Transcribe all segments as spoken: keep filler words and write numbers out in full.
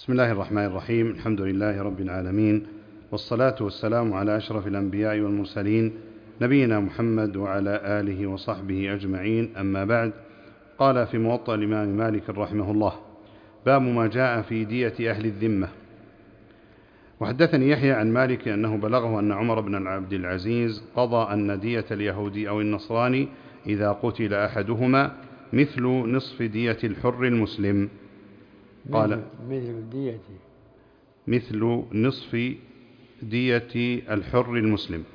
بسم الله الرحمن الرحيم. الحمد لله رب العالمين، والصلاة والسلام على أشرف الأنبياء والمرسلين، نبينا محمد وعلى آله وصحبه أجمعين، أما بعد. قال في موطأ الإمام مالك رحمه الله: باب ما جاء في دية أهل الذمة. وحدثني يحيى عن مالك أنه بلغه أن عمر بن عبد العزيز قضى أن دية اليهودي أو النصراني إذا قتل أحدهما مثل نصف دية الحر المسلم. قال مثل دية مثل نصف دية الحر المسلم.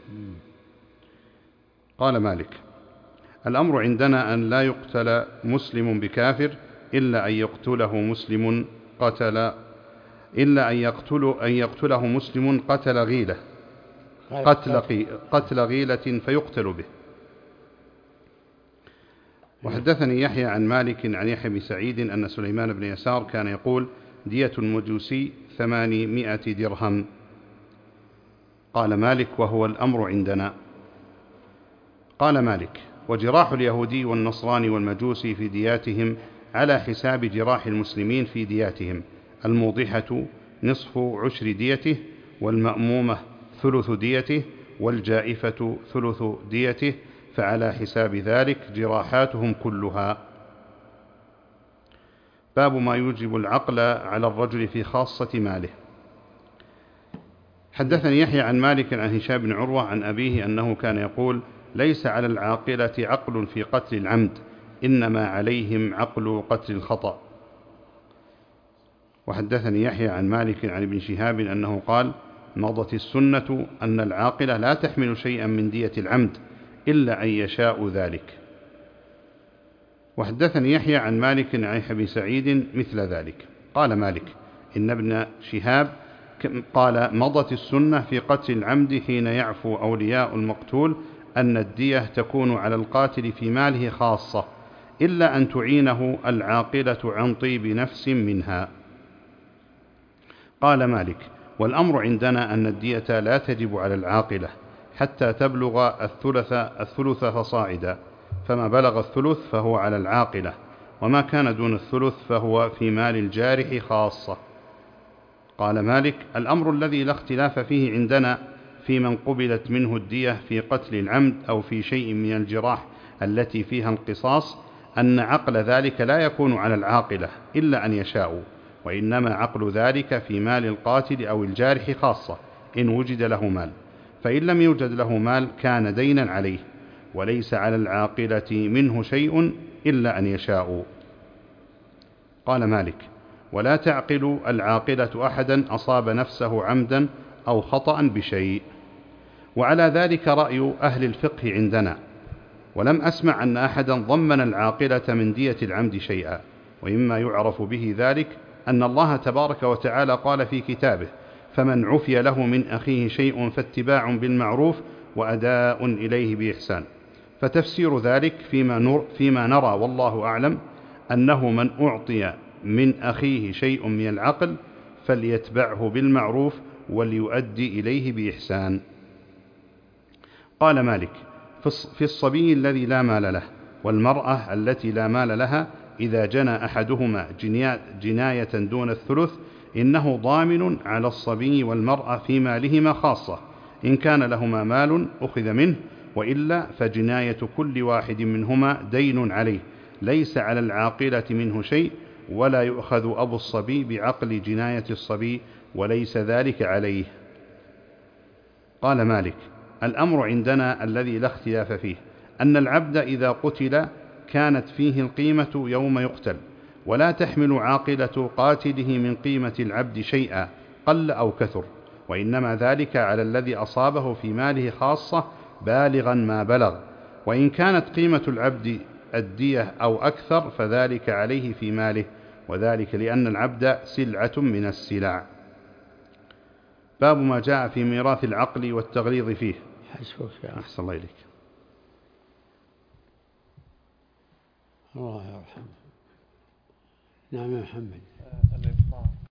قال مالك: الأمر عندنا أن لا يقتل مسلم بكافر إلا أن يقتله مسلم قتل إلا أن يقتل أن يقتله مسلم قتل غيلة قتل, قتل غيلة فيقتل به. وحدثني يحيى عن مالك عن يحيى بن سعيد أن سليمان بن يسار كان يقول: دية المجوسي ثمانمائة درهم. قال مالك: وهو الأمر عندنا. قال مالك: وجراح اليهودي والنصراني والمجوسي في دياتهم على حساب جراح المسلمين في دياتهم، الموضحة نصف عشر ديته، والمأمومة ثلث ديته، والجائفة ثلث ديته، فعلى حساب ذلك جراحاتهم كلها. باب ما يوجب العقل على الرجل في خاصة ماله. حدثني يحيى عن مالك عن هشام بن عروة عن أبيه أنه كان يقول: ليس على العاقلة عقل في قتل العمد، إنما عليهم عقل قتل الخطأ. وحدثني يحيى عن مالك عن ابن شهاب أنه قال: مضت السنة أن العاقلة لا تحمل شيئا من دية العمد إلا أن يشاء ذلك. وحدثني يحيى عن مالك عن يحيى بن سعيد مثل ذلك. قال مالك: إن ابن شهاب قال: مضت السنة في قتل العمد حين يعفو أولياء المقتول أن الدية تكون على القاتل في ماله خاصة، إلا أن تعينه العاقلة عن طيب نفس منها. قال مالك: والأمر عندنا أن الدية لا تجب على العاقلة حتى تبلغ الثلث الثلث فصاعدا، فما بلغ الثلث فهو على العاقلة، وما كان دون الثلث فهو في مال الجارح خاصة. قال مالك: الأمر الذي لا اختلاف فيه عندنا في من قبلت منه الدية في قتل العمد أو في شيء من الجراح التي فيها القصاص، أن عقل ذلك لا يكون على العاقلة إلا أن يشاءوا، وإنما عقل ذلك في مال القاتل أو الجارح خاصة إن وجد له مال، فإن لم يوجد له مال كان دينا عليه، وليس على العاقلة منه شيء إلا أن يشاءوا. قال مالك: ولا تعقل العاقلة أحدا أصاب نفسه عمدا أو خطأ بشيء. وعلى ذلك رأي أهل الفقه عندنا، ولم أسمع أن أحدا ضمن العاقلة من دية العمد شيئا. ومما يعرف به ذلك أن الله تبارك وتعالى قال في كتابه: فمن عفي له من أخيه شيء فاتباع بالمعروف وأداء إليه بإحسان. فتفسير ذلك فيما, نر فيما نرى والله أعلم أنه من أعطي من أخيه شيء من العقل فليتبعه بالمعروف وليؤدي إليه بإحسان. قال مالك: في الصبي الذي لا مال له والمرأة التي لا مال لها إذا جنى أحدهما جناية دون الثلث إنه ضامن على الصبي والمرأة في مالهما خاصة، إن كان لهما مال أخذ منه، وإلا فجناية كل واحد منهما دين عليه، ليس على العاقلة منه شيء، ولا يؤخذ أبو الصبي بعقل جناية الصبي، وليس ذلك عليه. قال مالك: الأمر عندنا الذي لا اختلاف فيه أن العبد إذا قتل كانت فيه القيمة يوم يقتل، ولا تحمل عاقلة قاتله من قيمة العبد شيئا قل أو كثر، وإنما ذلك على الذي أصابه في ماله خاصة بالغا ما بلغ، وإن كانت قيمة العبد الدية أو أكثر فذلك عليه في ماله، وذلك لأن العبد سلعة من السلع. باب ما جاء في ميراث العقل والتغليظ فيه. أحسن الله إليك. الله يرحمه. نعم يا محمد.